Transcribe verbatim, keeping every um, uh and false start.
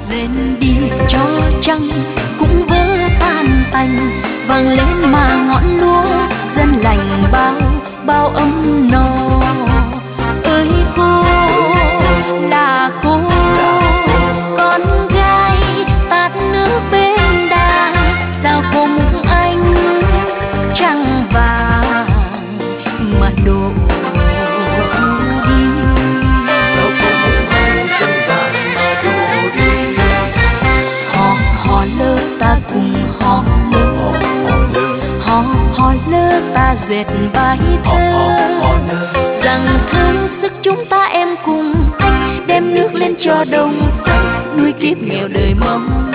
rên đi cho trăng cũng vỡ tan tành, vang lên mà ngọn lúa dân lành bao bao ấm no. Ơi cô là cô, con gái tát nước bên đà, sao cô muốn anh trăng vàng mà đổ đi? Sao cô muốn anh trăng vàng mà đổ đi? Hò hò lơ ta cùng hò lơ, hò hò lơ ta dệt bài thơ, rằng thương sức chúng ta em cùng anh đem nước lên cho đồng xanh, nuôi kiếp nghèo đời mong